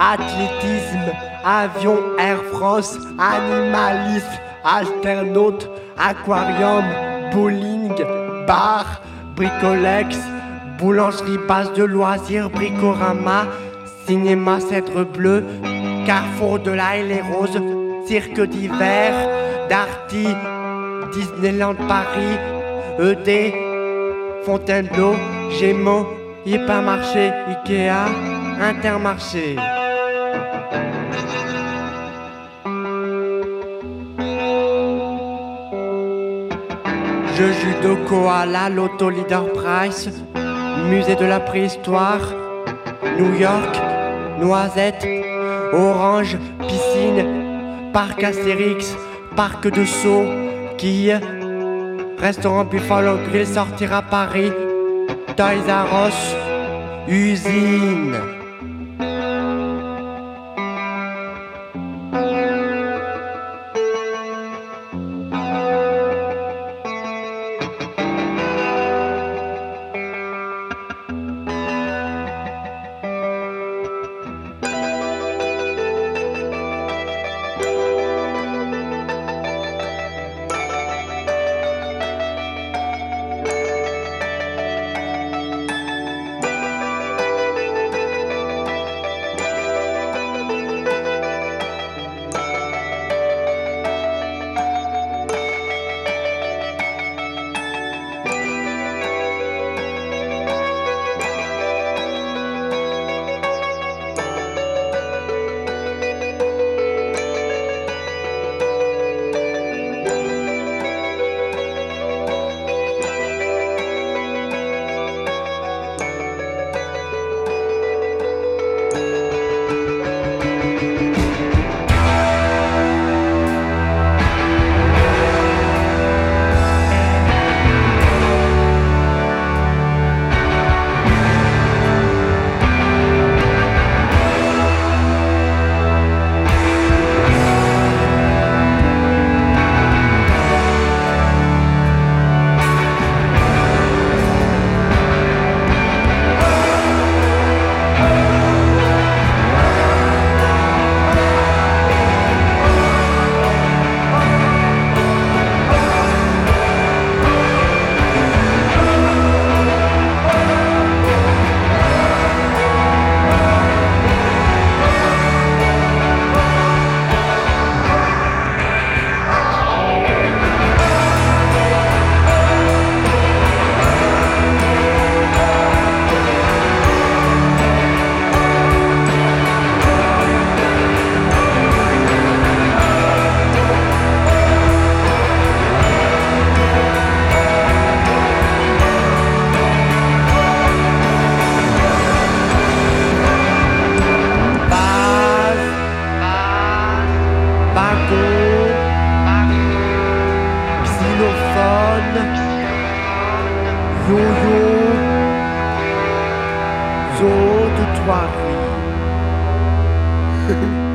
athlétisme, avion, Air France, animalisme, alternaute, aquarium, bowling, bar, bricolex, boulangerie, base de loisirs, bricorama, cinéma, cèdre bleu, carrefour de la et les roses, cirque d'hiver, Darty, Disneyland Paris, ED, Fontainebleau, Gémeaux, Hypermarché, Ikea, Intermarché. Jeux judo, koala, loto, leader price, musée de la préhistoire, New York, Noisette, Orange, piscine, parc Astérix, parc de Sceaux, quilles, restaurant Buffalo Grill, sortir à Paris, Toys R Us, usine. Yo-yo, zoo de Thoiry.